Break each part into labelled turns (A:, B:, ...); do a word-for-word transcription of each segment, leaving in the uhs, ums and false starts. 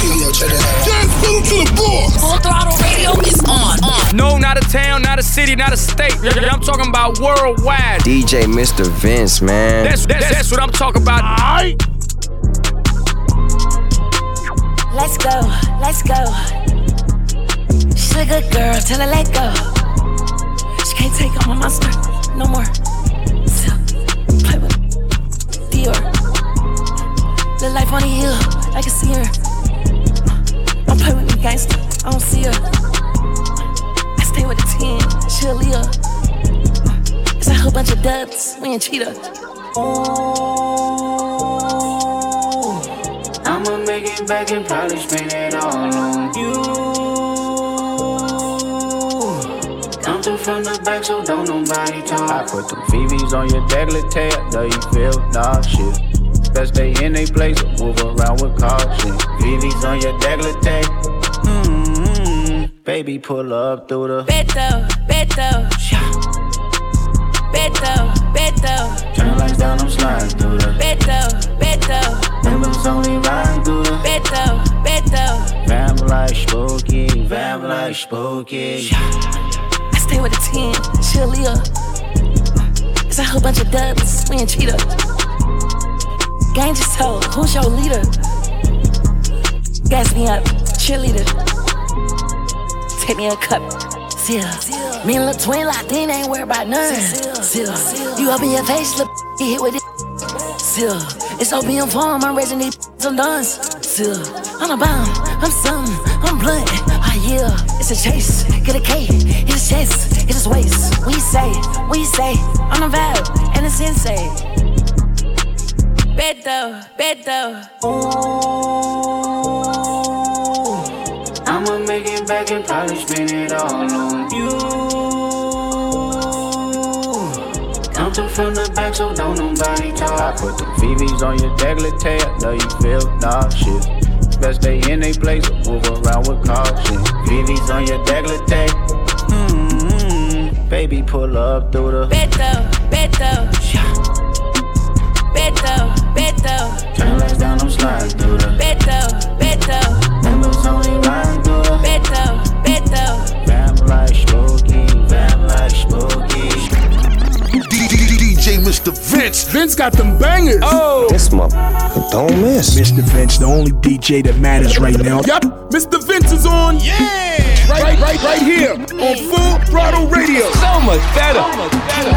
A: Yo, check this out. Dance pedal to the floor.
B: Full Throttle Radio is on. on.
C: No, not a town, not a city, not a state. I'm talking about worldwide.
D: D J Mister Vince, man.
C: That's that's, that's what I'm talking about. Aight.
E: Let's go, let's go. She's a good girl, tell her let go. She can't take on my monster no more. So, play with Dior. Live life on the hill, I can see her. Don't play with me, gangster, I don't see her. I stay with the ten, she a Leah. It's a whole bunch of dubs, we ain't cheater.
F: I'ma make it back and probably spend it all on you. Come through from the back so don't nobody talk.
G: I put them V Vs on your decolleté, though you feel dog shit. Best stay in they place, move around with caution. V Vs on your decolleté. Mm-hmm. Baby, pull up through the
E: Beto, Beto, Beto, Beto.
G: Turn lights down, I'm sliding through the
E: Beto, Beto.
G: Members only riding through the
E: Beto, Beto.
G: Vamp like spooky, vamp like spooky.
E: I stay with the ten, she a Leah. It's a whole bunch of dubs, we ain't cheater. Gang just told, who's your leader? Gas me up, cheerleader. Take me a cup, seal. Me and Lil Twin locked in, ain't worried about none. Seal. You up in your face, look, get hit with it. Seal. It's opium form, I'm raising these some duns. Seal. I'm a bomb, I'm something, I'm blunt. Ah yeah, it's a chase. Get a K, hit his chest, hit his waist. We say, we say, I'm a vibe, and it's insane. Beto, Beto.
F: Ooh, I'ma make it back and probably spend it all on you. Come through from the back so don't nobody talk.
G: I put them V Vs on your decolleté, though you feel dog shit. Best stay in they place, move around with caution. V Vs on your decolleté. Mm-hmm. Baby, pull up through the
E: Beto, Beto. Beto, Beto.
G: Turn lights down, I'm sliding through the
E: Beto, Beto.
G: Members only riding through the
E: Beto, Beto.
G: Vamp like spooky, vamp like spooky.
A: D J Mister Vince.
H: Vince got them bangers.
D: Oh, this motherfucker don't miss.
H: Mister Vince, the only D J that matters right now. Yup, Mister Vince is on.
A: Yeah.
H: Right, right, right, right here on Full Throttle Radio.
D: So much better. So much better.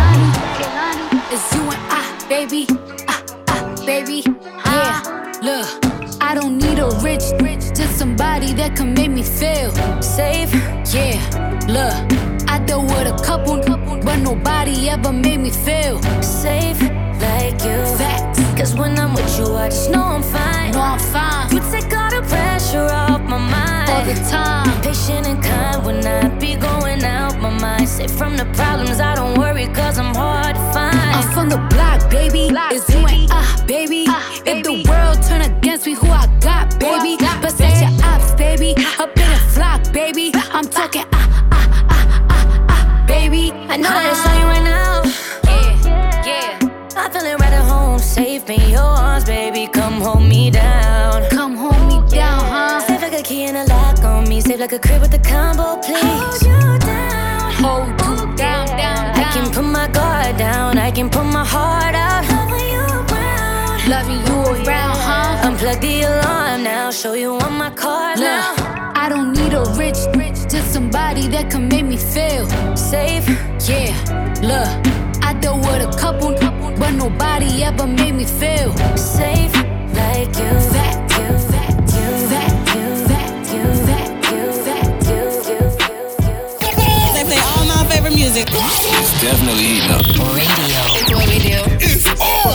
I: It's you and I, baby. Ah, ah, baby. Yeah, look. I don't need a rich, rich, just somebody that can make me feel safe. Yeah, look. I dealt with a couple, but nobody ever made me feel
E: Safe like you.
I: Facts.
E: Cause when I'm with you, I just know I'm fine.
I: No, I'm fine.
E: You take all the pressure off my mind.
I: All the time.
E: Patient and kind when I be going out my mind. Safe from the problems, I don't worry cause I'm hard to find.
I: I'm from the block, baby.
E: Block,
I: it's
E: baby.
I: you and I, baby.
E: Ah,
I: If
E: baby.
I: the world turn against me, who I got, baby?
E: got,
I: But set your ops, baby. Up in a flock, baby. I'm talking ah, ah, ah, ah, ah, baby.
E: I know that it's on you right now.
I: Yeah, yeah.
E: I feel it right at home. Safe in your arms, baby. Come hold me down.
I: Come hold me down, huh?
E: Safe like a key and a lock on me. Safe like a crib with a combo, please. Hold you down.
I: Hold you down, down, down.
E: I can put my guard down. I can put my heart out. Loving you around.
I: Loving you around, huh?
E: Unplug the alarm now. Show you on my car now.
I: Look, I don't need a rich, rich, just somebody that can make me feel
E: Safe.
I: Yeah, look, I dealt with a couple, but nobody ever made me feel
E: Safe like you.
I: Fact,
E: you, fact, you, fact, you, fact, you, fact, you, fact, you, you, you, you.
B: They play all my favorite music.
D: It's definitely heating up.
B: Radio. It's what we do.
A: It's on.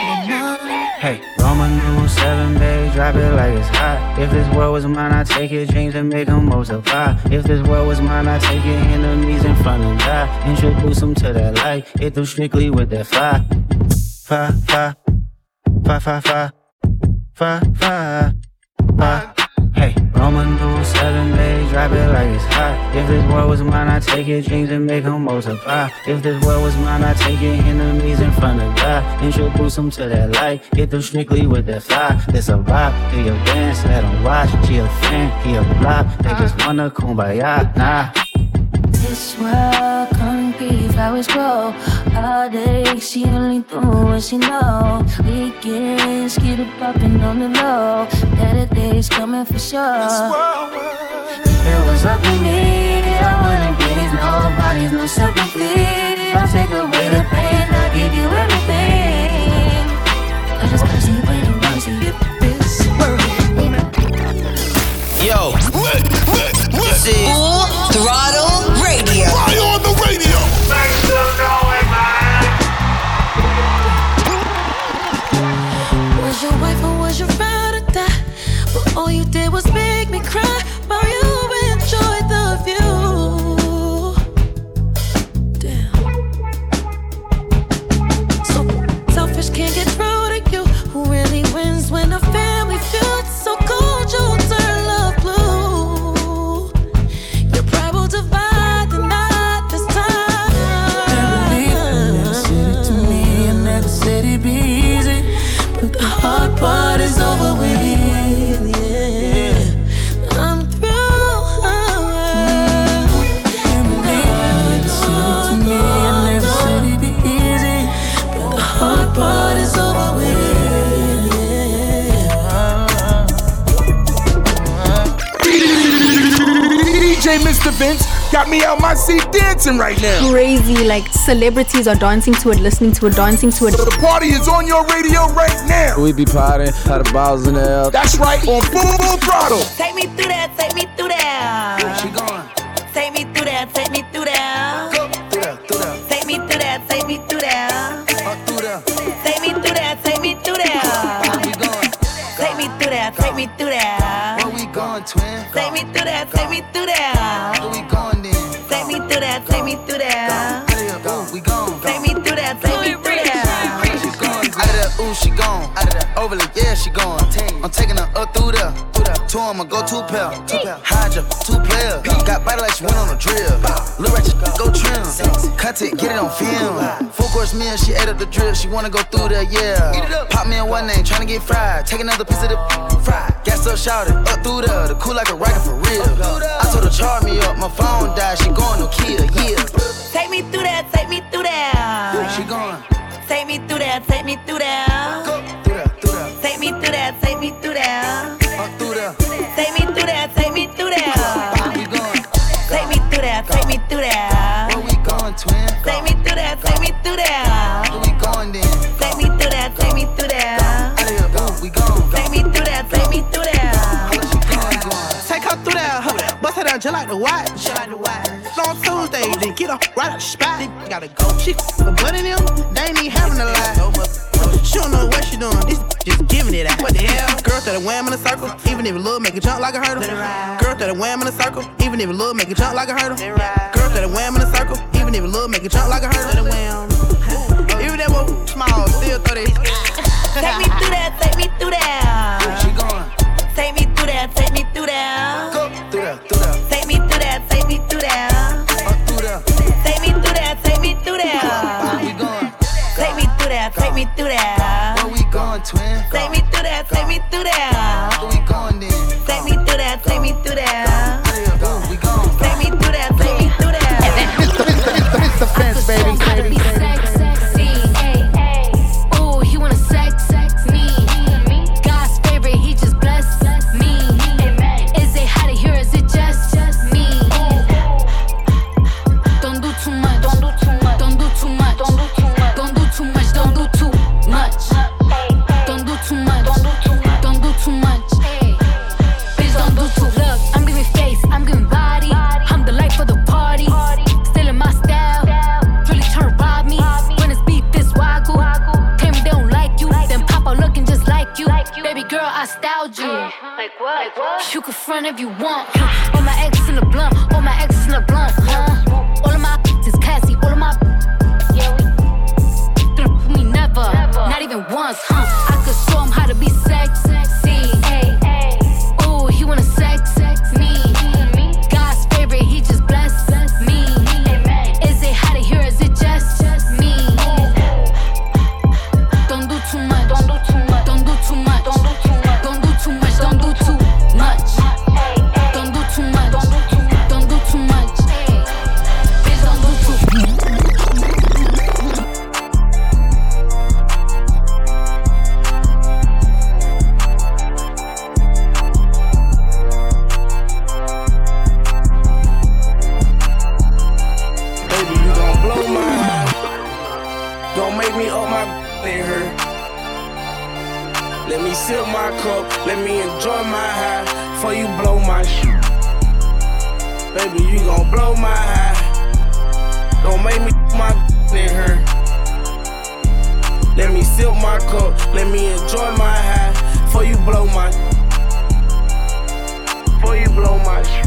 G: Hey, Roman numeral seven, babe, drop it like it's hot. If this world was mine, I'd take your dreams and make them multiply. If this world was mine, I'd take your enemies in front and die. Introduce them to that light, hit them strictly with that fire. Fire, fire, fire, fire, fire, fire, fire, fire. Hey, Roman numeral seven, babe, drop it like it's hot. If this world was mine, I'd take your dreams and make them multiply. If this world was mine, I'd take your enemies in front of God. Introduce them to that light, hit them strictly with that fly. This a vibe, do your dance, let them watch. She a fan, he a block, they just wanna kumbaya, nah.
I: This world come grief, how it's grow. All day, she only do what she know. Weekends, get it poppin' on the low. Better days coming for sure. It was up to me, I wouldn't please nobody's no sympathy. I'll take away the pain, I'll give you everything. I just gotta see when you wanna see this world.
J: Yo, this is
B: Full Throttle Radio.
A: Fire on the radio.
F: Make some noise, man.
E: Was your wife or was your ride or die? But all you did was make me cry. While you enjoyed the view. Damn. So selfish, can't get through to you. Who really wins when a family feels so cold? You turn love blue. Your pride will divide the night this time.
F: Never said it to me, I never said it'd be easy. But the hard part is over with.
H: D J Mister Vince got me out my seat dancing right now.
K: Crazy, like celebrities are dancing to it, listening to it, dancing to it.
H: So the party is on your radio right now.
D: We be potting, had the balls in the air.
H: That's right, on Full, full Throttle.
E: Take me through that, take me through that.
J: where she going?
E: Take me through that, take me through that.
J: Go through there, through there.
E: Take me through that, take me through that.
J: Up through there.
E: Take me through that, take me through
J: Where
E: that.
J: we going?
E: Take me through that, take me through that.
J: Where we going, twin?
E: Take me through that, take me through that.
J: Where we going then?
E: Take me through that, take me through that.
J: Go, we gone.
E: Take me through that, take me through that.
J: She gone. Out of that, ooh, she gone. Out of that, overly, yeah, she gone. I'm taking her up through there. Two on my go-to pair. Hydra, two players. Got body like she went on a drill. Lil' Ratchet, go trim. Content, get it on film. Full course meal, she ate up the drip. She wanna go through there, yeah. Pop me in one name, tryna get fried. Take another piece of the fried. Gas up, shouted, up through there. The cool like a rocket for real. I told her, charge me up. My phone died, she going no kill, yeah.
E: Take me through that, take me through that.
J: She gone.
E: Take me through that, take me through that.
J: Go through there, through there.
E: Take me through that, take me through that.
J: Up through there.
E: Take me through that, take me through that.
J: Where we going?
E: Take me through that, take me through that.
J: Where we going, twin?
E: Take me through that, take me through that.
J: Where we going then?
E: Take me through that, take me through that.
J: Out of here, go, we gone.
E: Take me through that, take me through that.
J: Where she going, going?
L: Take her through there, huh? Bust her down just like the white. On Tuesday, then get her right out the spot. They gotta go. She f***ing blood in them, they ain't even having a lie. She don't know what she doing, this just giving it out. What the hell? Girl that a wham in a circle, even if it look make it jump like a hurdle. Girl that a wham in a circle, even if it look make it jump like a hurdle. Girl that a wham in a circle, even if it look make it jump like a hurdle. Even that was small, still throw that.
E: Take me through that, take me through that.
J: Where she going?
E: Take me through that, take me through that.
J: Go through there, through there.
E: Take me through that, take me through that.
J: Up through there.
E: Take me through that, take me through
J: Where
E: that.
J: we going?
E: Take me through that, take me through that.
J: Where we going, twin?
E: Take me through that, take me through that.
J: Where we going then?
E: Take me through that, take me through that.
J: Out of here, go, we gone.
E: Take me through that, take me through that.
G: Mister Mister Mister Vince, baby.
I: Gotta be sex, sexy. Ooh, he wanna sex, sex me. God's favorite, he just bless me. Is it hot in here? Is it just me? Don't do too much. Don't do too much. Don't do too much. Don't do too much. Don't do too much. Don't do too much. Don't do too much. Don't do too much. Don't do too much. Bitch, don't do too. Look, I'm giving face. I'm giving body. I'm the life of the party. Still in my style. Really trying to rob me. When it's beef, this wagyu. Tell me they don't like you. Then pop out looking just like you. Baby girl, I styled you. Like what? Like what? You can front if you want. Huh? All my exes in the blunt. All my exes in the blunt. Huh? All of my is classy. All of my yeah we through me never. Not even once. Huh? I could show him how to be sexy. Ooh, he wanna sex.
M: my cup, let me enjoy my high. Before you blow my shit. Baby, you gon' blow my high. Don't make me my in her. Let me sip my cup, let me enjoy my high. Before you blow my, before you blow my shit.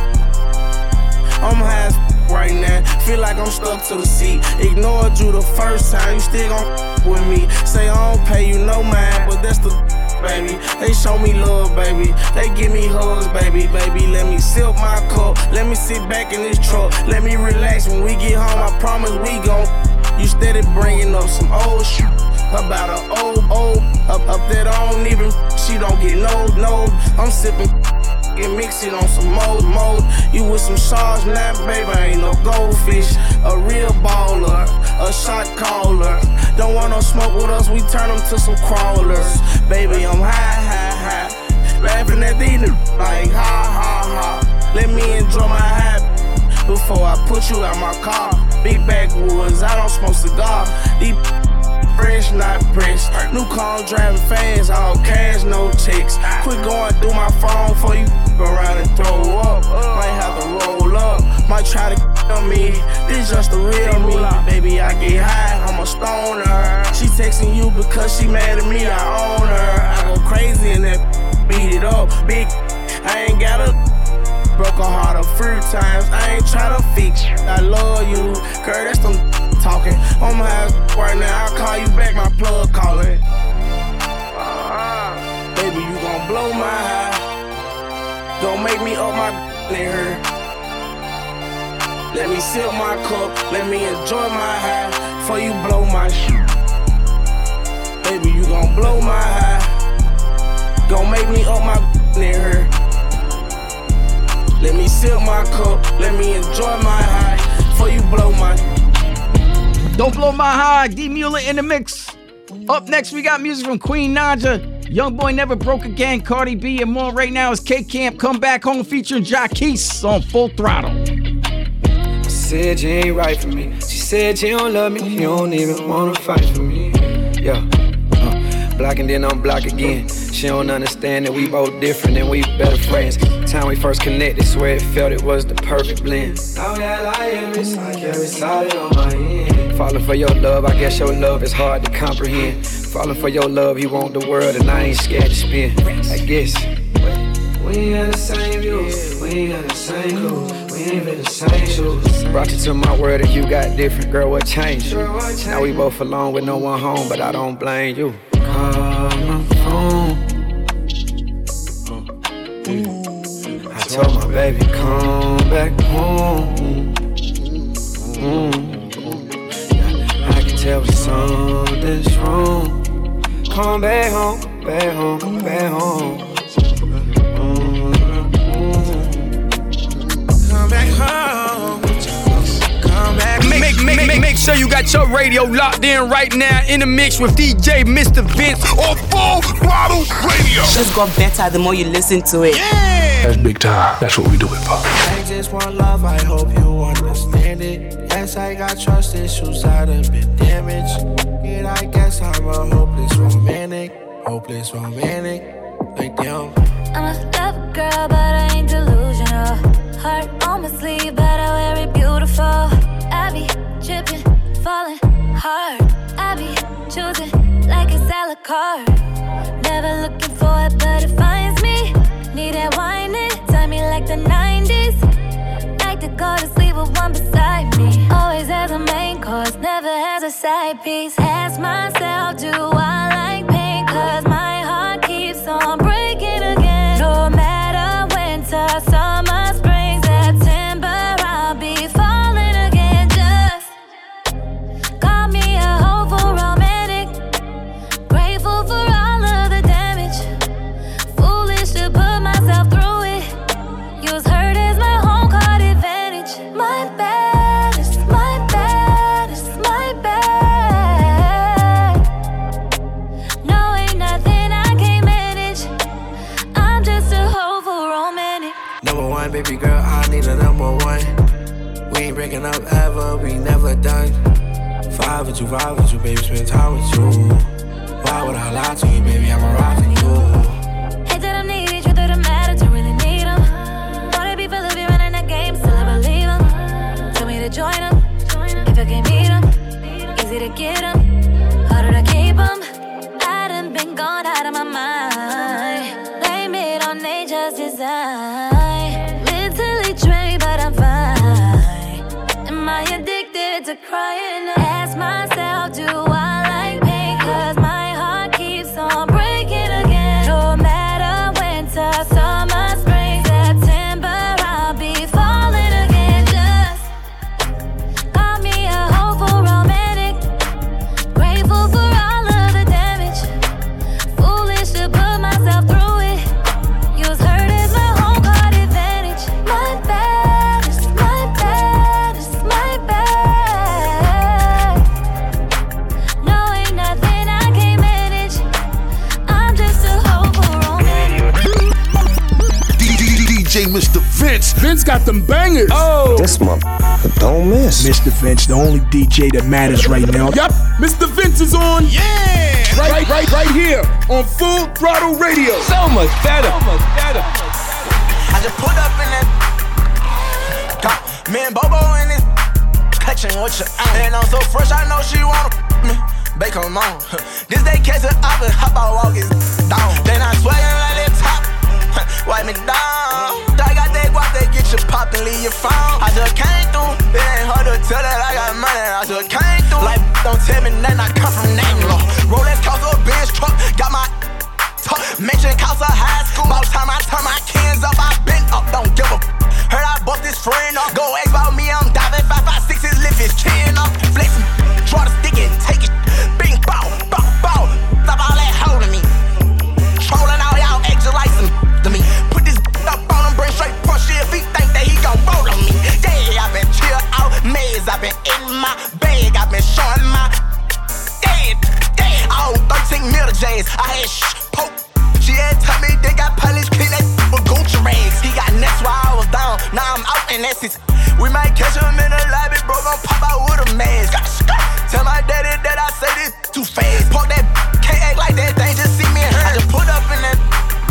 M: I'm high as right now, feel like I'm stuck to the seat. Ignored you the first time, you still gon' with me. Say I don't pay you no mind, but that's the baby. They show me love, baby. They give me hugs, baby, baby. Let me sip my cup, let me sit back in this truck. Let me relax when we get home, I promise we gon' you steady bringing up some old shit about an old, old, up, up that I don't even, she don't get no, no. I'm sipping, get mixed it on some mold, mold. You with some sharks now, baby, I ain't no goldfish. A real baller, a shot caller. Don't want no smoke with us, we turn them to some crawlers. Baby, I'm high, high, high. Laughing at these niggas like ha, ha, ha. Let me enjoy my high before I put you out my car. Big backwoods, I don't smoke cigar. These fresh, not pressed. New car, I'm driving fast, all cash, no checks. Quit going through my phone before you around and throw up. Might have to roll up, might try to kill me. This just the real me. Baby, I get high, I'm a stoner. She texting you because she mad at me, I own her. I go crazy and then beat it up. Big, I ain't got a broke her heart a few times, I ain't tryna fix you. I love you, girl, that's them talking. I'm high right now, I'll call you back, my plug calling. Uh-huh. Baby, you gon' blow my high. Don't make me up my in her. Let me sip my cup, let me enjoy my high. Before you blow my shit. Baby, you gon' blow my high. Don't make me up my in her. Let me sip my cup, let me enjoy my high. Before you blow my.
C: Don't blow my high, D Mueller in the mix. Up next, we got music from Queen Naja, Young Boy Never Broke Again, Cardi B, and more. Right now is K-Camp Come Back Home featuring Jacquees on Full Throttle.
N: I said you ain't right for me. She said you don't love me, you don't even wanna fight for me. Yeah. Block and then I'm block again. She don't understand that we both different and we better friends. Time we first connected, swear it felt it was the perfect blend. Now that I am, it's like every side on my end. Falling for your love, I guess your love is hard to comprehend. Falling for your love, you want the world and I ain't scared to spin. I guess we ain't in the same views, we ain't in the same crew, we ain't in the same shoes. Brought you to my world and you got different, girl, what changed you? Now we both alone with no one home, but I don't blame you. Call my phone. I told my baby, come back home. Mm. I can tell something's wrong. Come back home, come back home, come back home. Mm.
M: Come back home. Come back.
C: Make, make, make, make, make sure you got your radio locked in right now in the mix with D J Mister Vince on Full Throttle Radio.
O: Just got better the more you listen to it.
M: Yeah.
P: That's big time. That's what we do it for.
Q: I just want love, I hope you understand it. Yes, I got trust issues that have been damaged. And I guess I'm a hopeless romantic. Hopeless romantic. Like damn.
E: I'm a lover girl, but I ain't delusional. Heart on my sleeve, but I wear it beautiful. I be tripping, falling hard. I be choosing like it's a la carte. Never looking for it, but it finds me. Need that wine and tie me like the nineties. Like to go to sleep with one beside me. Always has a main course, never has a side piece. Ask myself, do I like pain? Cause my heart keeps on breaking again. No matter winter, summer, spring, September, I'll be falling again. Just call me a hopeful romantic. Grateful for all of the damage. Foolish to put myself through it. Use hurt as my home court advantage. My bad, it's my bad, it's my bad. No, ain't nothing I can't manage. I'm just a hopeful romantic.
Q: Number one, baby girl, I need a number one. We ain't breaking up ever, we never done. Five with you, five with you, baby, spend time with you. Why would I lie to you, baby, I'ma ride for you.
E: I mentally drained, but I'm fine. Am I addicted to crying? Ask myself, do I like pain? Cause my heart keeps on breaking again. No matter winter, summer, spring, September, I'll be falling again. Just call me a hopeful romantic. Grateful for all of the damage. Foolish to put myself through it. Use hurt as my home court advantage. My bad, it's my bad, it's my bad. No, ain't nothing I can't manage. I'm just a hopeful romantic.
A: D J Mister Vince.
H: Vince got them bangers.
D: Oh, this month, don't miss.
H: Mister Vince, the only D J that matters right now. Yup, Mister Vince is on.
A: Yeah.
H: Right, right, right, right here on Full Throttle Radio.
D: So much better. So much better.
J: I just put up in that. Got me and Bobo in this. Catching what you and I'm so fresh, I know she wanna me. Bake them on. This day catch it up and hop out, walk it down. Then I swear like that top. Wipe me down. I got that guap, they get you popped and leave you found. I just came through. It ain't hard to tell that I got money. I just came through. Like, don't tell me nothing, I come from Nanglo. Rolex cost a Benz truck. Got my tuck. Mention cost a high school. About time I turn my cans up, I been up. Don't give a f. Heard I bought this friend up. Go ask about me, I'm diving. five five six, his lift his chin up. Flexing, draw the stick and take it. Bing, bow, bow, bow. Stop all that holding me. Trolling all y'all extra like some to me. Put this up on him, bring straight punch shit. If he think that he gon' roll on me. Yeah, I been chill out, maze. I been in my bag. I been showing my dead, dead. Oh, thirteen mil J's. I had shh, poke. She had told me they got polish clean that with Gucci rags. He got next while I was down. Now I'm out in Essex. We might catch him in the lobby, bro. Gon' pop out with a mask. Tell my daddy that I say this too fast. Park that, can't act like that. They just see me and her. I just put up in that.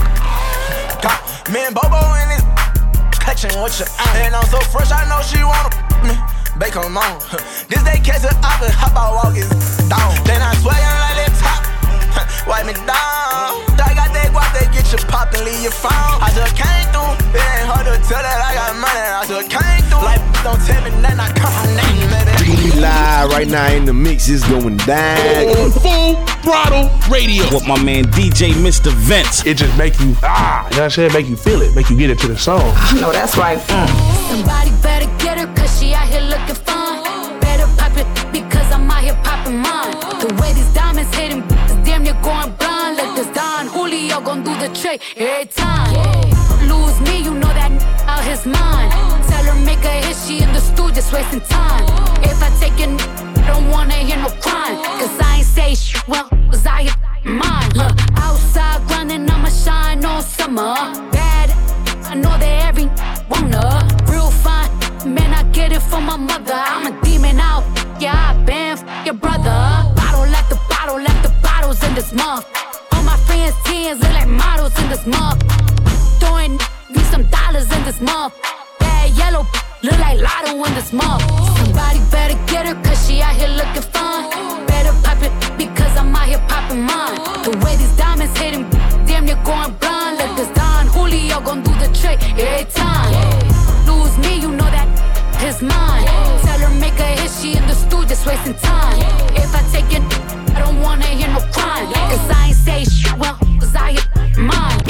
J: Got me and Bobo in this. Catching what you and I'm so fresh, I know she wanna me. Bake them on. This day catch it up and hop out, walk it down. Then I swear like that top. Wipe me down. I got that guap, they get you popped and leave you found. I just came through. It ain't hard to tell that I got money. I just came through. Like, don't tell me nothing, I come from nothing, baby.
R: We live right now in the mix, it's going down.
A: On Full Throttle Radio.
S: With my man D J Mister Vince.
P: It just make you, ah, you know what I'm saying? Make you feel it, make you get into the song.
K: No, that's right. Mm.
I: Somebody better get her, cause she out here looking fun. Better pop it, because I'm out here popping mine. The way these diamonds hit him, is damn near going blind. Like this Don Julio gon' do the trick every time. Lose me, you know that out his mind. Tell her make a hit, she in the studio just wasting time. If I take it, don't wanna hear no crying. Cause I ain't say shit, well, was I hit mine. Look, outside grinding, I'ma shine all summer. Bad, I know that every wanna. Real fine, man, I get it from my mother. I'm a demon out, yeah, I been f- your brother. Bottle after bottle after bottles in this month. All my friends' teens look like models in this month. Throwing me some dollars in this month. Bad yellow, look like Lotto in this month. Somebody better get her, cause she out here looking fun. Better pop it, because I'm out here popping mine. The way these diamonds hit him, damn near going blind. Like this Don Julio gon' do the trick every time. Lose me, you know that his mine. Tell her make a hit, she in the studio just wasting time. If I take it, I don't wanna hear no crying. Cause I ain't say shit, well, cause I hit mine.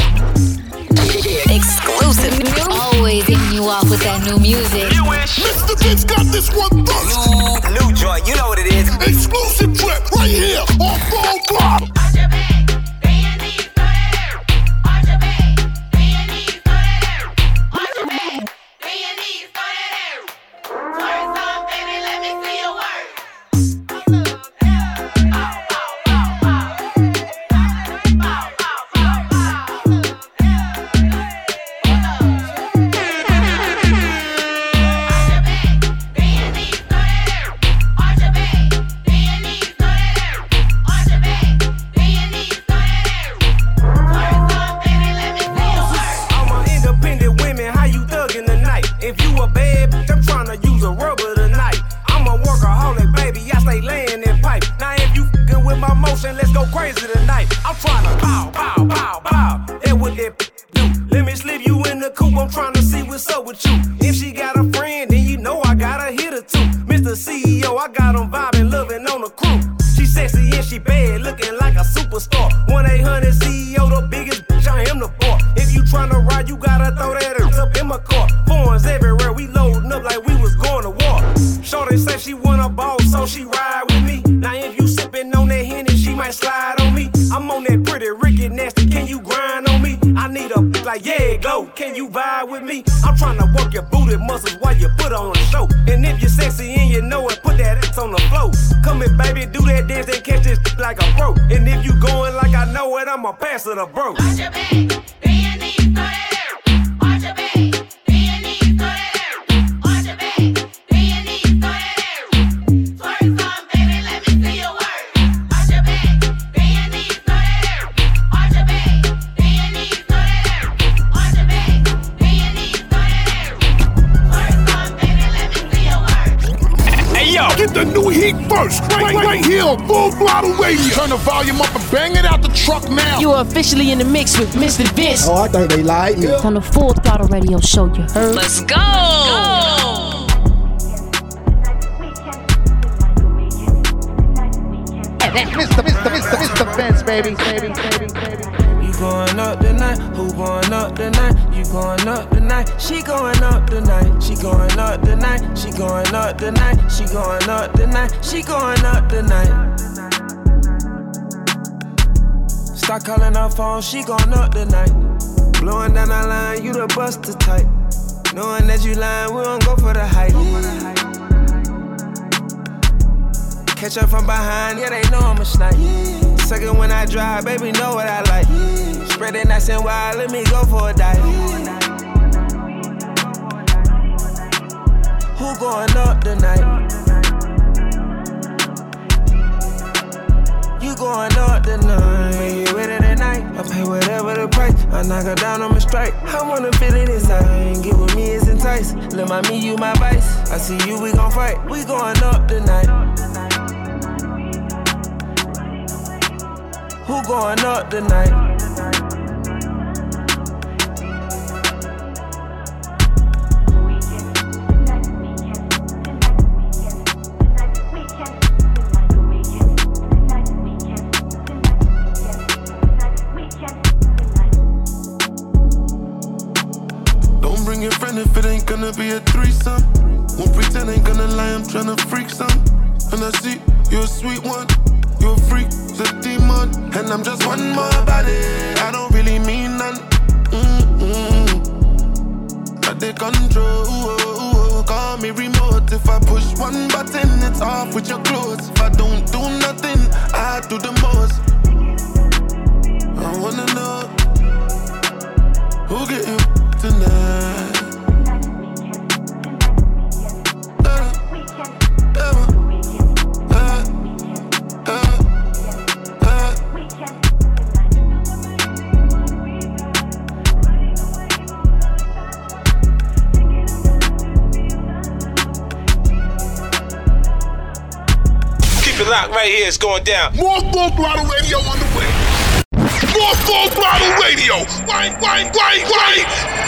B: Exclusive. Always hitting you off with that new music.
A: Mister Vince got this one first.
J: New, new joint, you know what it is.
A: Exclusive trip right here on Full Throttle.
M: Let's go crazy tonight. I'm trying to bow, bow, bow, bow. And what that do? Let me slip you in
T: in the coupe, I'm trying to see what's up with you. If she got a friend, then you know I gotta hit her too. Mister C E O, I got him vibing, loving on the crew. She sexy and she bad, looking like a superstar. one eight hundred C E O, the biggest bitch, I am the bar. If you tryna ride, you gotta throw that ass up in my car. Foreigns everywhere, we loading up like we was going to war. Shorty say she want a ball, so she ride with me. Now if you sippin' on that Henny, she might slide on me. I'm on that pretty Ricky nasty, can you grind on me? I need a like, yeah, go, can you vibe with me? I'm tryna work your booty muscles while you put on a show. And if you're sexy and you know it, put that ass on the floor. Come here, baby, do that dance and catch this like a pro. And if you going like I know it, I'ma pass it a bro. Watch your back, bend your knees, throw that down. Watch your back, bend your knees, throw that down. Watch your back, bend your knees, throw that down. Twerk some, baby, let me see your work. Watch your back, bend your knees, throw that down. Watch your back, bend your knees, throw that down. Watch your back, bend your knees, throw that down. Twerk some, baby, let me see your work.
A: Hey yo, get the new heat first, right, right, right here, full throttle radio. Turn the volume up and bang it out the truck now.
O: You are officially in the mix with Mister Vince.
U: Oh, I think they like me.
O: On the Full Throttle Radio Show, you heard?
B: Let's go! go.
U: Mister Mister Mister Mister Vince, baby, baby, baby, baby.
N: You going up tonight? Who going up tonight? You going up tonight? She going up tonight. She going up tonight. She going up tonight. She going up tonight. She going up tonight. Start calling her phone. She going up tonight. Blowing down the line. You the buster type. Knowing that you lying, we don't go for the hype. Catch up from behind, yeah, they know I'm a snipe. Second when I drive, baby, know what I like. Spread it nice and wide, let me go for a dive. Who going up tonight? You going up tonight? When you ready tonight, I pay whatever the price. I knock her down on my strike. I wanna feel it inside. Get with me, it's entice. Let my me, you my vice. I see you, we gon' fight. We going up tonight. Who going up tonight?
V: Don't bring your friend if it ain't gonna be a threesome. Won't pretend, ain't gonna lie, I'm tryna freak some. And I see you're a sweet one. You're a freak, the demon, and I'm just one more body. I don't really mean none. Mm-mm. I take control. Call me remote. If I push one button, it's off with your clothes. If I don't do nothing, I do the most. I wanna know who get you tonight.
W: Lock right here, it's going down.
A: More Full Throttle Radio on the way. More Full Throttle Radio. Right, right, right, right.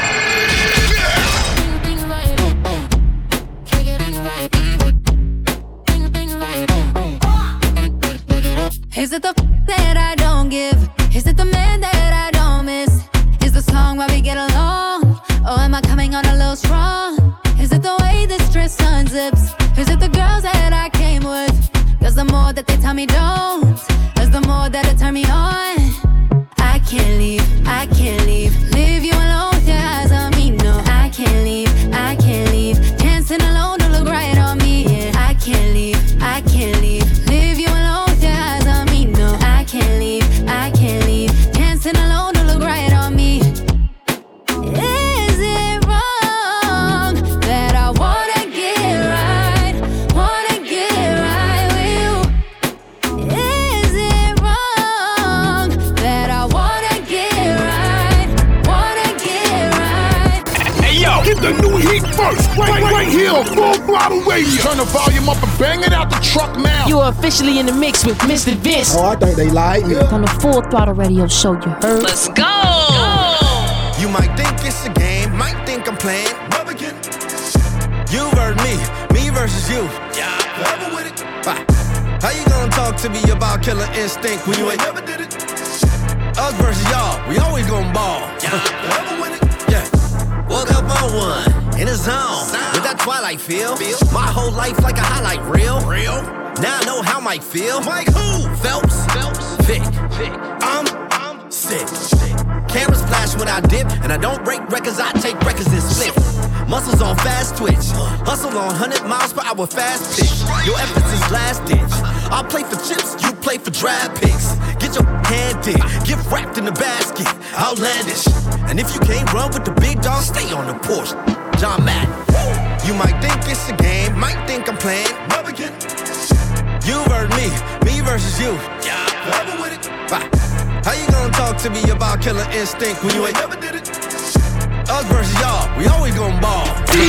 I: Is it the f that I don't give? Is it the man that I don't miss? Is the song why we get along? Or am I coming on a little strong? Is it the way this dress unzips? Is it the girls that I came with? Cause the more that they tell me don't, cause the more that it turn me on. I can't leave, I can't leave. Leave you alone with your eyes on me, no. I can't leave, I can't leave. Dancing alone to look right on me, yeah. I can't leave, I can't leave. Leave you alone with your eyes on me, no. I can't leave, I can't leave. Dancing alone to look right on me. Is it wrong that I wanna get right? Wanna get right with you? Is it wrong that I wanna get right? Wanna get right?
A: Hey yo, get the new heat first, right, right, right here, Full Throttle Radio. Turn the volume up and bang it out the truck now.
O: You are officially in the mix with Mister Vince.
U: Oh, I think they like me.
O: On the Full Throttle Radio Show, you heard?
B: Let's go!
X: You might think it's a game,
J: playing. You versus me, me versus you. Yeah, never with it. Bye. How you gonna talk to me about killer instinct when you ain't never did it? Us versus y'all, we always gonna ball. Yeah, never with it. Yeah. Woke up on one, in a zone, with that Twilight feel. My whole life like a highlight reel. Real. Now I know how Mike feel. Mike who? Phelps. Phelps. Vic. Vic. I'm, I'm sick. Cameras flash when I dip, and I don't break records, I take records and slip. Muscles on fast twitch, hustle on one hundred miles per hour fast pitch. Your efforts is last ditch. I'll play for chips, you play for draft picks. Get your hand in, get wrapped in the basket, outlandish. And if you can't run with the big dog, stay on the porch. John Madden. You might think it's a game, might think I'm playing. You versus me, me versus you. Yeah, never with it. Bye. How you gonna talk to me about killer instinct when you ain't never did it? Us versus y'all, we always gonna ball.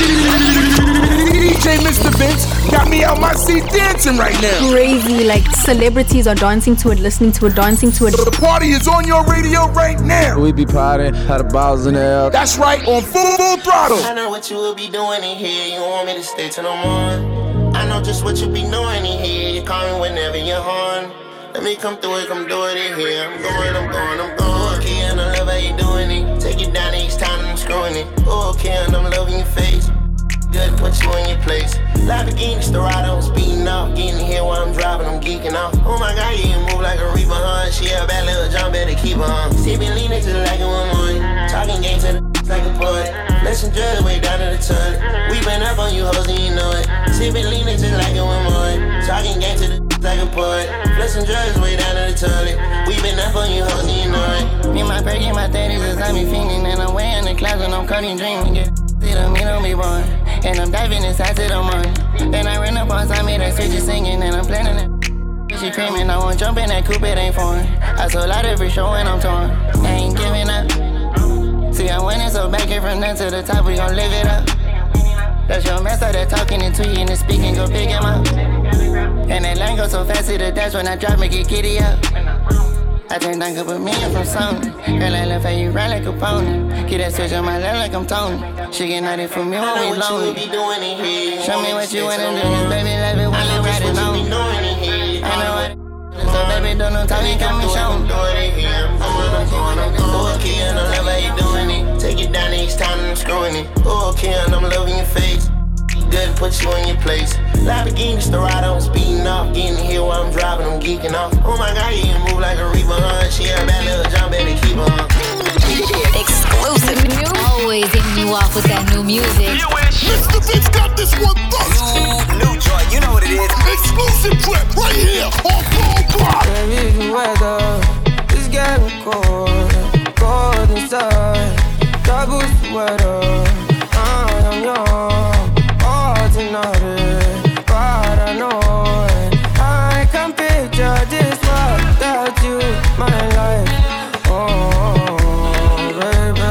H: D J Mister Vince got me out my seat dancing right now.
K: Crazy, like celebrities are dancing to it, listening to it, dancing to it.
H: The party is on your radio right now.
N: We be partying, had the balls in the air.
H: That's right, on full, full throttle.
F: I know what you will be doing in here. You want me to stay till the morning. I know just what you be doing in here. You call me whenever you're horn. Let me come through it, come do it in here. I'm going, I'm going, I'm going. Okay, and I love how you doing it. Take it down each time I'm screwing it. Oh, okay, and I'm loving your face. Good, put you in your place. Lamborghini Storado, speeding off. Getting here while I'm driving, I'm geeking off. Oh my God, you move like a Reaper, huh? She a bad little jump, better keep her on. Sipping lean into like a woman. Talking game to the like a poet. Flexing drugs way down to the toilet. We been up on you hoes and you know it. Sipping lean into like a woman. Talking game to the like a poet. Flexing drugs way down to the toilet. We been up on you hoes and you know it. Me, my perk, and my thirties is I be fiending. And I'm way in the clouds when I'm cutting dreaming. Yeah. See them, you don't be born. And I'm diving inside to the morning. Then I ran up on time, made that switch singing. And I'm planning that she creaming. I won't jump in that coupe, it ain't foreign. I sold out every show and I'm torn. I ain't giving up. See, I'm winning, so back here from down to the top, we gon' live it up. That's your mess out there talking and tweeting and speaking, go pick him up. And that line go so fast to the dash when I drop, make it giddy up. I turn down, could put me in from Sony. Girl, I love how you ride like a pony. Get that switch on my lap like I'm Tony. She get naughty for me when we lonely. Show me what you wanna do, baby, love it when you ride it on. I know what. So baby, don't no talking, come and show me. Oh, okay, and I love how you doing it. Take it down each time I'm screwing it. Oh, okay, and I'm loving your face. Good, put you in your place. Lamborghini Storado, speeding off. Getting here while I'm driving, I'm geeking off. Oh my God, you move like a Reaper, huh? She a bad little jump, better keep her on.
B: Exclusive new. Always hitting you off with that new music.
A: Mister Vince got this one first.
J: New, new joint, you know what it is.
A: Exclusive trip right here on Full Throttle.
G: Baby, weather is getting cold, cold inside. Double sweater, I am young, ordinary, paranoid. I can picture this world without you, my life. Oh, baby.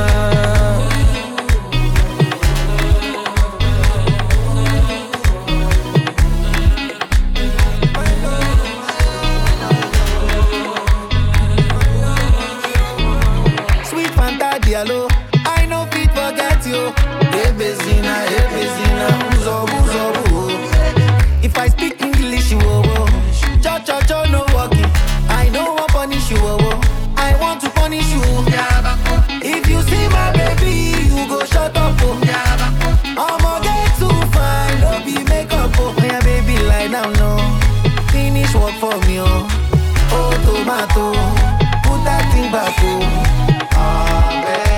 J: Sweet Fanta Diallo, I know fit forget you. Hey, Bezina, hey, Bezina, uzo, uzo, uzo. If I speak English, you will. Cho, cho, cho, no walking. I know what punish you, oh. I want to punish you. If you see my baby, you go shut up, oh. I'ma get too fine, don't be makeup, oh. Yeah, baby, lie down, no. Finish work for me, oh. Oh, tomato, put that thing back, oh. Ah, baby.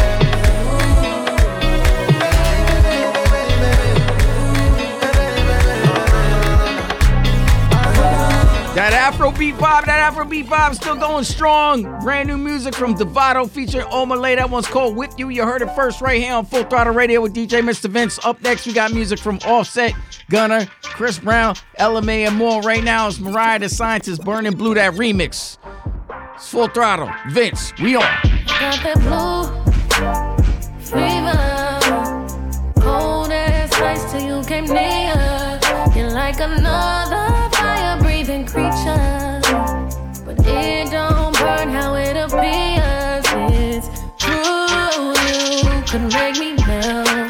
C: That Afrobeat vibe, that Afrobeat vibe still going strong. Brand new music from Devato featuring Omalay. That one's called Whip You. You heard it first right here on Full Throttle Radio with D J Mister Vince. Up next, we got music from Offset, Gunner, Chris Brown, Ella Mai, and more. Right now, it's Mariah the Scientist, Burning Blue, that remix. It's Full Throttle. Vince, we on.
I: Got that blue fever, cold as ice till you came near. You're like another fire-breathing creature, but it don't burn how it appears. It's true, you could make me melt.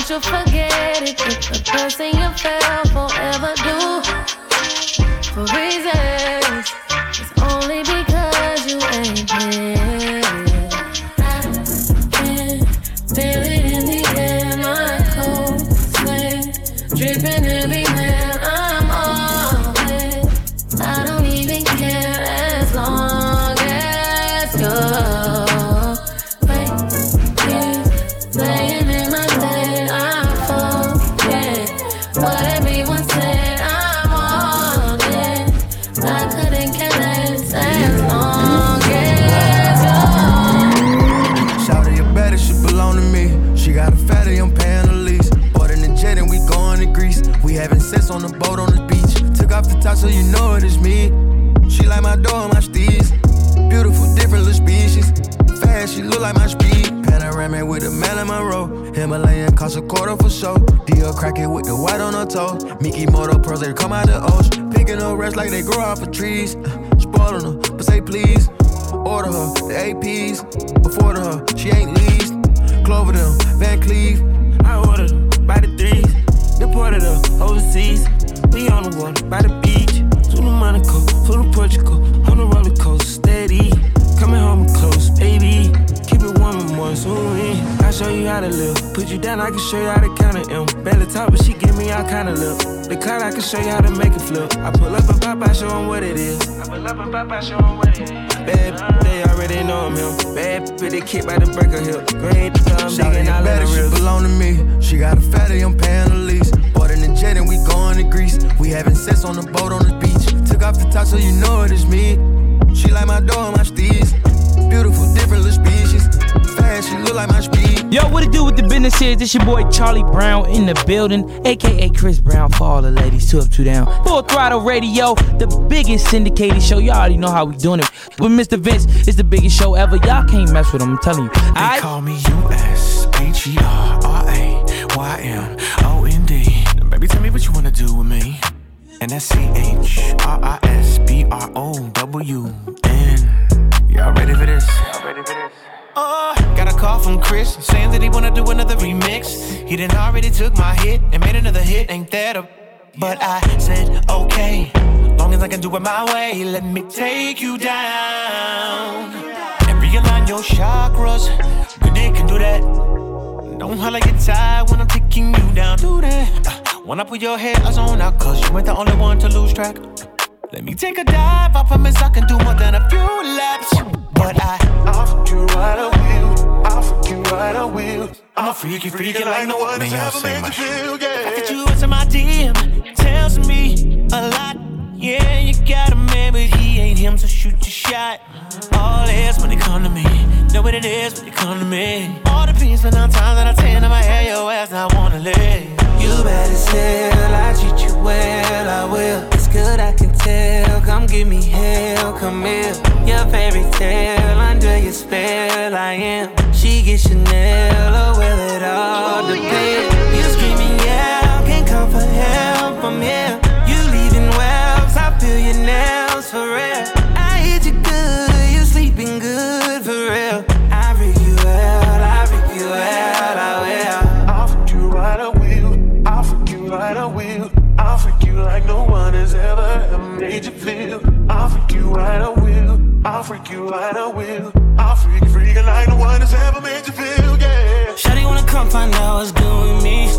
E: should forget it. If the person you fell forever do for reasons, it's only because you ain't here. I can't feel it in the air, my cold sweat dripping everywhere. I'm all wet. I don't even care as long as you're right here, laying in my bed. I forget what everyone said. I'm all in. I couldn't care less as long as you're.
J: Shout your better, she belong to me. She got a fatty, I'm paying the lease. Bought in the jet and we going to Greece. We having sex on the boat on the beach. Took off the top so you know it is me. She like my door and my steez. Beautiful, different little species. Fast, she look like my speed. Panoramic with a Marilyn Monroe. Himalayan cost a quarter for show. D L crack it with the white on her toe. Mickey Moto pearls, they come out the ocean. Picking up rest like they grow off of trees. Uh, spoiling her, but say please. Order her, the A Ps. Afford her, she ain't leased. Clover them, Van Cleef. I ordered them by the threes. Deported her overseas. We on the water by the beach. To the Monaco, to the Portugal. On the roller coaster, steady. Coming home close, baby. Keep it warm and moist, ooh, I show you how to live. Put you down, I can show you how to count it. M. Barely talk, but she give me all kind of lip. The cloud, I can show you how to make it flip. I pull up and pop, I show them what it is. I pull up and pop, I show them what it is. Bad, they already know I'm him. Bad, pretty kid by the break of hip. Great, dumb, big, and all of the real. She belong to me. She got a fatty, I'm paying the lease. Bought in the jet and we going to Greece. We having sex on the boat on the beach. Took off the top so you know it is me. She like my door and my steez. Beautiful, different little species. Fast, she look like my speed.
O: Yo, what it do with the business is? This your boy Charlie Brown in the building, aka Chris Brown for all the ladies. Two up, two down. Full Throttle Radio, the biggest syndicated show. Y'all already know how we doing it. With Mister Vince, it's the biggest show ever. Y'all can't mess with him, I'm telling you.
L: They I call me U S H E R R A Y M O N D. Baby, tell me what you wanna do with me. And that's C H R I S B R O W N. Y'all ready for this? Y'all ready for this? Oh, got a call from Chris saying that he wanna do another remix. He done already took my hit and made another hit. Ain't that a... But I said, okay, long as I can do it my way, let me take you down and realign your chakras. Good dick can do that. Don't holler, get tired when I'm taking you down. Do that. Uh, when I put your head on out, cause you ain't the only one to lose track. Let me take a dive, I promise I can do more than a few laps. But I, I'll fuck you right, I will. I'll fuck you right, I will. I'm a freaky, freaky like no one has ever made you feel, yeah. The fact that you into my D M tells me a lot. Yeah, you got a man, but he ain't him, so shoot your shot. All this when it come to me. Know what it is when you come to me. All the peace, but nine times out of ten, I'ma have your ass, not wanna live. You better still, I treat you well, I will. It's good, I can tell. Come give me hell, come here. Your fairy tale, under your spell, I am. She gets Chanel, oh, will it all depend? You screaming, yeah, can't come for help, I'm here. You leaving wells, I feel your nails, for real. I hit you good, you sleeping good, for real. I freak you out, I freak you out, I will. I'll freak you right, I will. I'll freak you right, I will. I'll freak you like no one has ever, ever made you feel. I'll freak you right, I will. I'll freak you right, I will. I'll freak you freaking like no one has ever made you feel, yeah. Shawty wanna come find out what's good with me.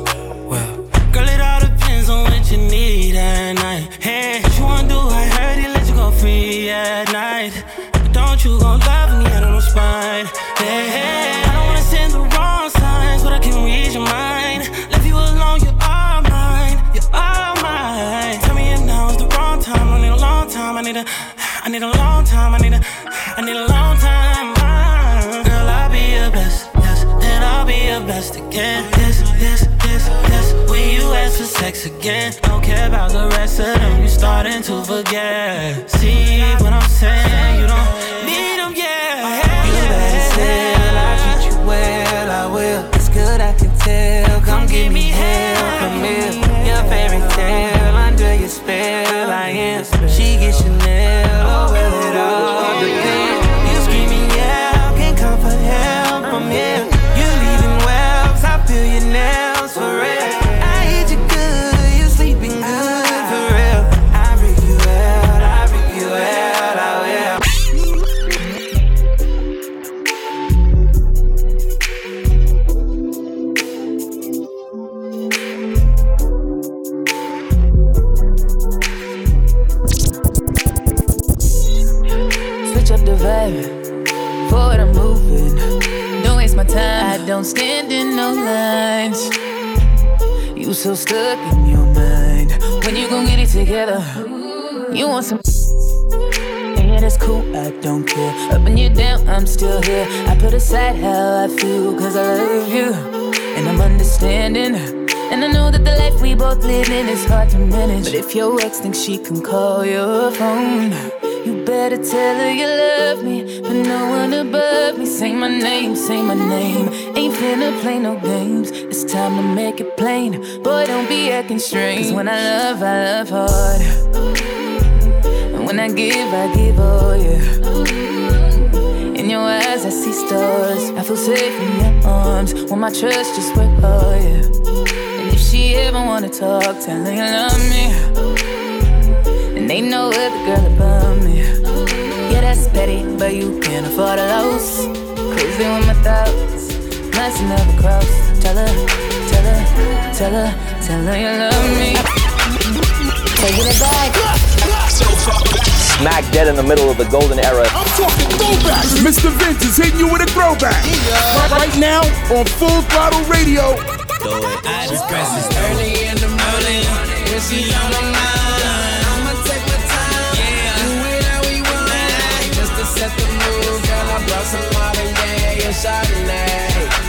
L: Well, girl, it all depends on what you need at night. Hey, what you wanna do? I heard he let you go free at night. But don't you gon' love me out of no spine. Hey, hey, I don't wanna send the wrong signs, but I can read your mind. Leave you alone, you're all mine. You're all mine. Tell me if now is the wrong time. I need a long time. I need a, I need a long time. I need a, I need a long time. Girl, I'll be your best, yes, and I'll be your best again. Yes, yes, yes, yes. When you ask for sex again, don't care about the rest of them. You're starting to forget. See what I'm saying? You don't need them, yeah. You better still, I treat you well, I will. It's good, I can tell. Come give me hell, come here. Your fairy tale, under your spell, I am. She gets Chanel, oh, will it all depend? You screaming, yeah, can't come for help, I'm here. You leaving wells, I feel you now.
D: don't stand in no lines. You so stuck in your mind. When you gon' get it together? You want some? Yeah, that's cool, I don't care. Up and you down, I'm still here. I put aside how I feel, cause I love you. And I'm understanding. And I know that the life we both live in is hard to manage. But if your ex thinks she can call your phone, you better tell her you love me, but no one above me. Say my name, say my name. Ain't finna play no games. It's time to make it plain. Boy, don't be acting strange. Cause when I love, I love hard. And when I give, I give all, yeah. In your eyes, I see stars. I feel safe in your arms. When my trust just work hard, yeah. And if she ever wanna talk, tell her you love me. And ain't no other girl above me. Yeah, that's petty, but you can't afford a loss. Crazy with my thoughts, nice never cross. Tell her, tell her, tell her, tell her you love me. Taking it back.
Q: Smack dead in the middle of the golden era.
H: I'm talking throwbacks. Mister Vince is hitting you with a throwback. Right, right now on Full Throttle Radio.
R: Throw it. I just press this early in the morning. When she on the line, I'ma take my time. Yeah. Do it how we want. Just to set the mood, girl, I brought some Marvin Gaye and Chardonnay.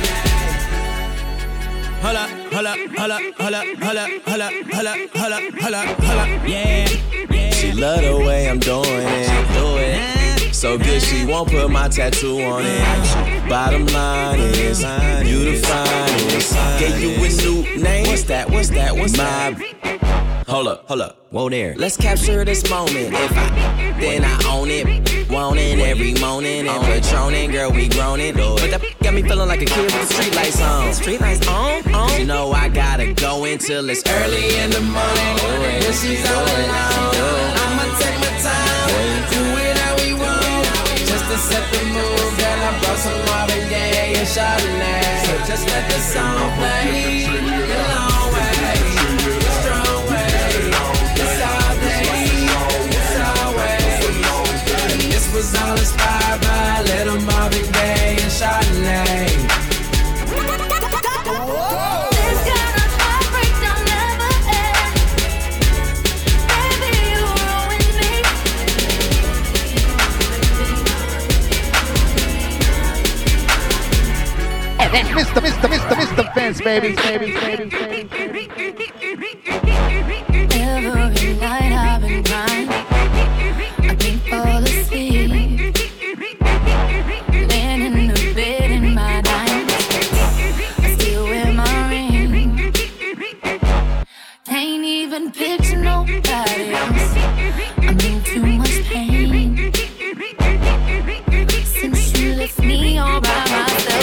R: Hold up, hold up, hold up, hold up, hold up, hold up, hold up, hold up, hold up, hold up, yeah, yeah. She love the way I'm doing it, do it. So good she won't put my tattoo on it. Bottom line is, you the finest. Gave you a new name. What's that? What's that? What's that? Hold up, hold up, whoa there. Let's capture this moment. If I, then I own it. Want it every morning and patroning, girl, we grown it. But that got me feeling like a kid with the street lights on. Street lights on, on. You know I gotta go until it's early in the morning. When she's all alone, I'ma take my time. Do it how we want. Just to set the mood, girl, I brought some Marvin Gaye and Chardonnay. So just let the song play. The long way, the strong way. It's all day, it's always. And this was all inspired by little Marvin Gaye and Chardonnay.
U: Mister Mister Mister Mister Vince, baby, baby, baby, baby, baby.
I: Every night I've been crying, I can't fall asleep. Laying in the bed in my night, I still wear my ring. Can't even picture nobody else. I'm in too much pain. Since you left me all by myself.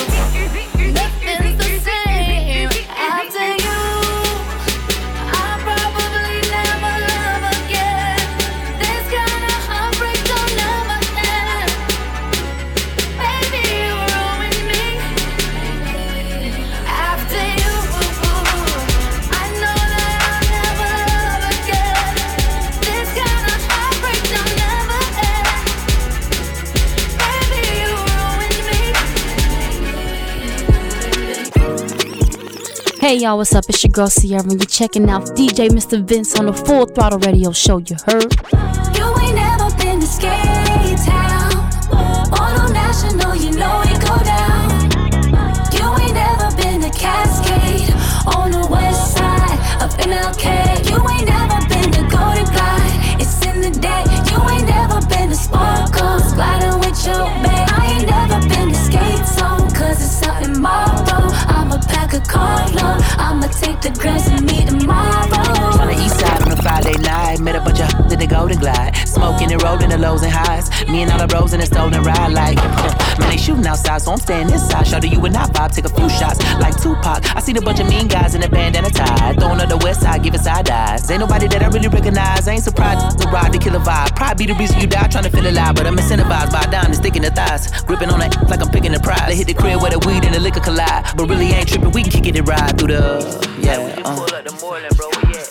X: Hey y'all, what's up? It's your girl Sierra and you're checking out D J Mister Vince on the Full Throttle Radio Show. You heard?
I: You ain't never been to Skate Town. Auto National, you know it go down. You ain't never been to Cascade on the west side of M L K. You ain't never been to Golden Glide. It's in the day. You ain't never been to Sparkles, gliding with your babe. I ain't never been to Skate Zone, cause it's out in Marlboro. I'ma pack a car load. I'ma take the grams and meet tomorrow.
Y: On the east side on a Friday night, met a bunch of in the Golden Glide, smoking and rolling the lows and highs. Me and all the bros in the stolen ride like, man, they shooting outside, so I'm staying inside. Show to you and I vibe, take a few shots like Tupac. I see the bunch of mean guys in the band and a tie, throwing up the west side, giving side eyes. Ain't nobody that I really recognize. I ain't surprised to ride the killer vibe. Probably be the reason you die trying to feel alive, but I'm incentivized by down and sticking the thighs, gripping on it like I'm picking the prize. They hit the crib where the weed and the liquor collide, but really ain't tripping. We can kick it and ride through the yeah. Uh. Pull up the Moreland, bro. Where you at?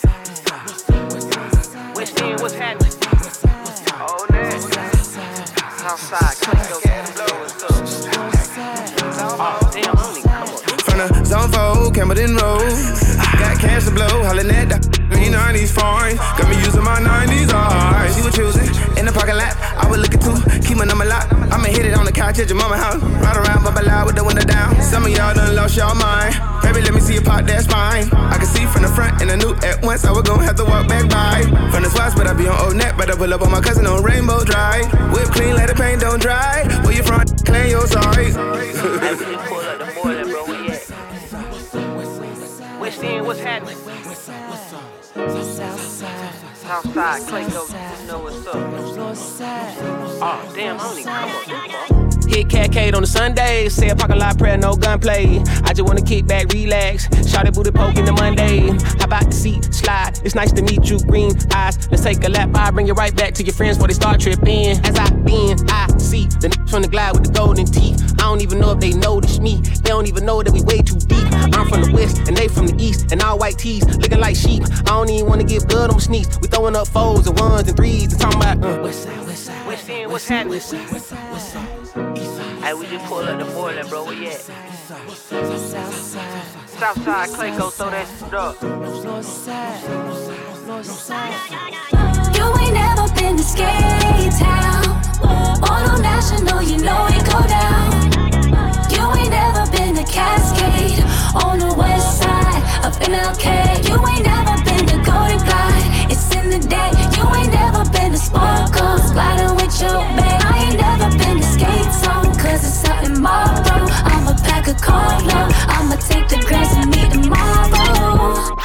Y: West End, what's happening? Oh, man. Southside, come on, go get the blow and stuff. Oh, damn, homie, come on.
G: Zone four, Campbellton Road. Got cash to blow, hollin' at the green nineties foreign. Got me using my nineties eyes. She was choosing in the parking lot. I was looking too, keep my number locked. I'ma hit it on the couch at your mama house. Ride around, bubble loud with the window down. Some of y'all done lost y'all mind. Baby, let me see you pop that spine. I can see from the front and I knew at once I was gon' have to walk back by. From the spots, but I be on Old Neck. But I pull up on my cousin on Rainbow Drive. Whip clean, let the paint don't dry. Where you from? Clean your sorry.
M: West End, what's happening? Southside, Clayco, you know what's up. Oh, damn, I don't even come up this far.
P: Hit Catcade on the Sundays, say a pocket lot prayer, no gunplay. I just wanna kick back, relax, shout it booty poke in the Monday. How about the seat slide? It's nice to meet you, green eyes. Let's take a lap, I bring you right back to your friends before they start tripping. As I bend, I see the n***s from the glide with the golden teeth. I don't even know if they notice me. They don't even know that we way too deep. I'm from the west and they from the east, and all white tees looking like sheep. I don't even wanna get blood on my sneaks. We throwing up fours and ones and threes and talking about uh.
M: West side, west side, west end, what's happening? West side, west side, west side. Hey, we just pulled up the Portland, bro. Where you at? Southside, Clayco, throw that shit up.
I: You ain't never been to Skate Town. Auto National, you know it go down. You ain't never been to Cascade on the west side of M L K. You ain't never been to Golden Glide. It's in the day. You ain't never been to Sparkles, gliding with your babe. I ain't never been to Skate Zone, cause it's out in Marlboro. I'ma pack a car load. I'ma take the grass and meet tomorrow.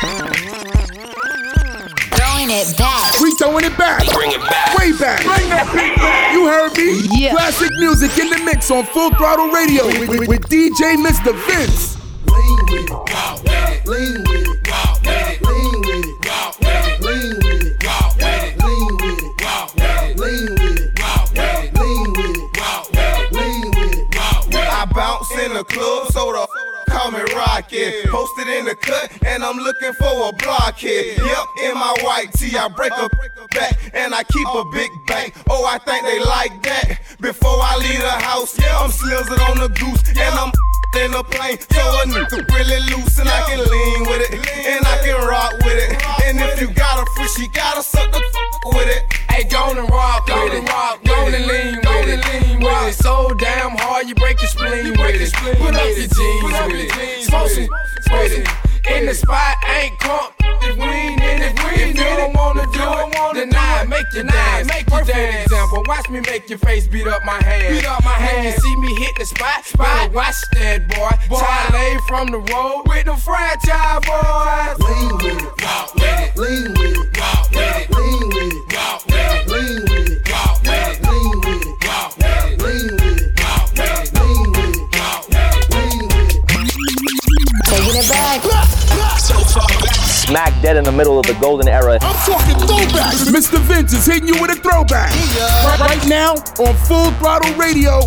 B: Throwing it back.
H: We throwing it back.
W: Bring it back.
H: Way back. Bring that beat back. You heard me?
B: Yeah.
H: Classic music in the mix on Full Throttle Radio with, with, with D J Mister Vince.
S: Lean with it. Walk with it. Lean with it. Walk with it. Lean with it. Walk with it. Lean with it. Walk with it. Lean with it. Walk with it. Lean with it. Walk with it. Lean with it. Walk with it. Lean with it. Walk with it.
T: I bounce in the club, so the call me Rocket. Posted in the cut, and I'm looking for a blockhead. Yep, in my white tee, I break a back, and I keep a big bank. Oh, I think they like that. Before I leave the house, I'm slizzing on the goose, and I'm in the plane. So a nigga really loose, and I can lean with it, and I can rock with it. And if you got a free, she gotta suck the f- with it.
V: Hey, go and rock with it, go and lean with it. With it so damn hard, you break your spleen with it. Put up your jeans with it, smoke some with it. In the spot, ain't crunk. If we ain't in it, if you don't wanna do it, then I make you dance. Perfect example. Watch me make your face beat up my hand. Beat up my hand. You see me hit the spot. Better watch that boy. Charlie from the road with them franchise boys.
S: Lean with it.
T: Walk with it.
S: Lean with it.
T: Walk with it.
S: Lean with it.
T: Walk with it.
S: Lean with it.
T: Walk with it.
S: Lean with it.
T: Walk with it.
S: Lean with it.
T: Walk with it.
S: Lean with it.
T: Walk with it.
S: Lean with it.
B: Taking it back.
Q: Smack dead in the middle of the golden era.
H: I'm talking throwback. Mister Vince is hitting you with a throwback. Right, right now on Full Throttle Radio.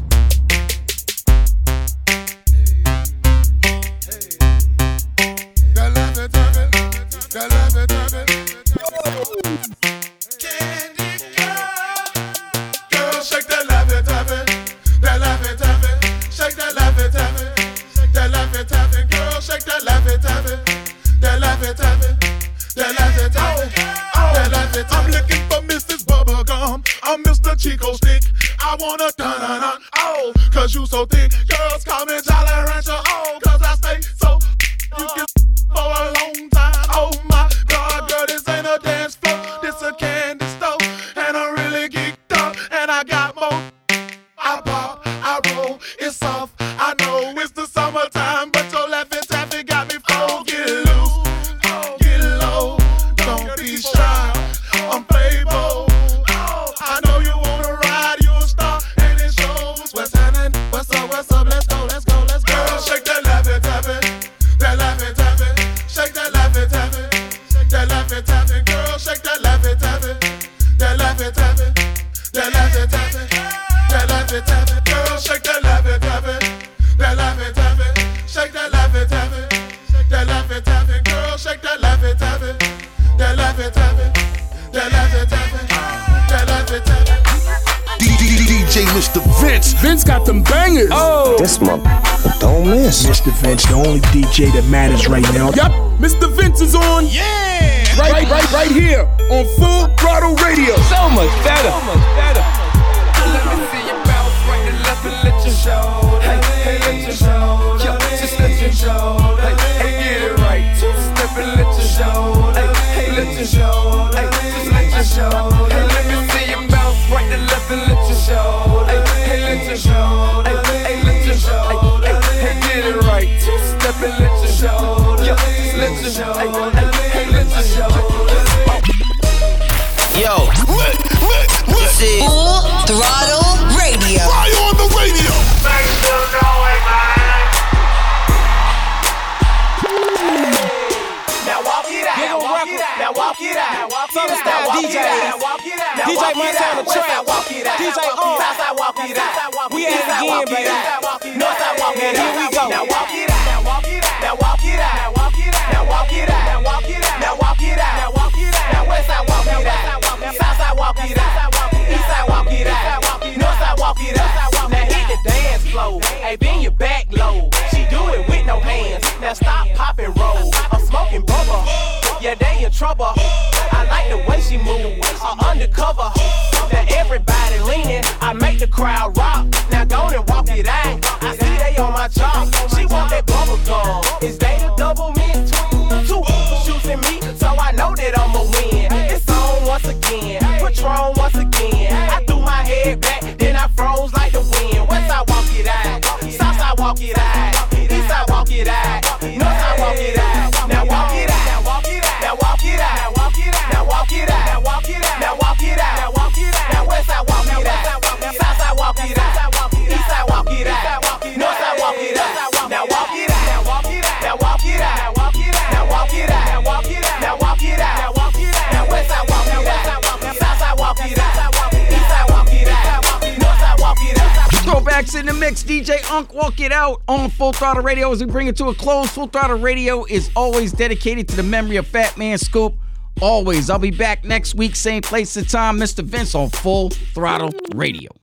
A: I'm looking for Missus Bubblegum. I'm Mister Chico Stick. I wanna dun-dun-dun, oh, cause you so thick. Girls call me Jolly Rancher, oh, cause I stay so you can for a long time. Oh my God, girl, this ain't a dance floor. This a candy store. And I'm really geeked up. And I got more. I pop, I roll, it's soft. I know it's the summertime, but your laughing taffy got me full. Get loose, get low, don't be shy. I'm Playboy. Oh, I know you wanna ride, you a star, and it shows. What's happening? What's up? What's up? Let's go, let's go, let's go. Girl, shake that laughing taffy, that laughing taffy, shake that laughing taffy, that laughing taffy. Girl, shake that laughing taffy, that laughing taffy, that laughing taffy, that laughing taffy. Girl, shake that laughing taffy, that laughing taffy, shake that laughing taffy, that laughing taffy. Girl, shake that laughing taffy, that laughing taffy. D J Mister
H: Vince. Vince got them bangers.
O: Oh.
C: This month, don't miss.
U: Mister Vince, the only D J that matters right now.
H: Yup, Mister Vince is on.
W: Yeah.
H: Right, right, right, right here on Full Throttle Radio.
O: So much better. So much better.
V: Let me see you bounce right and left and let your show. Hey, hey, let your show. Yo, just let your show. Hey, hey, get it right. Two step and let your show. Hey, hey, let your show. Hey, just let your show. Hey, let me see you bounce right and left and let your show. Hey, hey, let your show. Hey, hey, let your show. Hey, hey, get it right. Two step and let your show. Yo, just let your show. Hey, hey, hey, let your show.
J: Yo, this is
B: Full Throttle Radio.
A: Why you on the radio?
V: Make some noise, man. Now walk it out. Now walk it out. Now walk it out. Now walk it out. Now walk it out. Walk it out.
P: D J Montana Trap.
V: Walk it out.
P: D J On.
V: Southside walk it out.
P: We at it again, baby.
V: Northside walk it out.
P: Here we go.
V: Now walk it out. Now walk it out. Now walk it out. Now walk it out. Now walk it out. Now walk it out. Now walk it out. Now walk it out. Now Westside walk it out. Southside walk it out. Eastside walk it out. Northside walk it out. Now hit the dance floor. Hey, bend your back low. She do it with no hands. Now stop, pop and roll. I'm smoking bubble. Yeah, they in trouble. I like the way she move. I'm undercover. Now everybody leaning. I make the crowd rock. Now go and walk it out. I see they on my job. She want that bubble gum. Is they the double mint? Two shooting me, so I know that I'ma win. It's on once again. Patron once again. I threw my head back, then I froze like the wind. Westside walk it out. Southside walk it out. Eastside walk it out. Northside walk it out. Now walk it out. Now walk it out. Now walk it out. Now walk it out. Now walk it out. Now walk it out. Now walk it out. Now walk it out. Now Westside walk it out. Southside walk it out. Eastside walk it out. Northside walk it out. Now walk it out. Now walk it out. Now walk it out. Now walk it out. Now walk it out. Now walk it out. Now walk it out. Now walk it out. Now Westside walk it out. Southside walk it out. Eastside walk it out. Northside walk it out.
O: Throwbacks in the mix. D J Unk, walk it out on Full Throttle Radio as we bring it to a close. Full Throttle Radio is always dedicated to the memory of Fat Man Scoop. Always. I'll be back next week, same place and time. Mister Vince on Full Throttle Radio.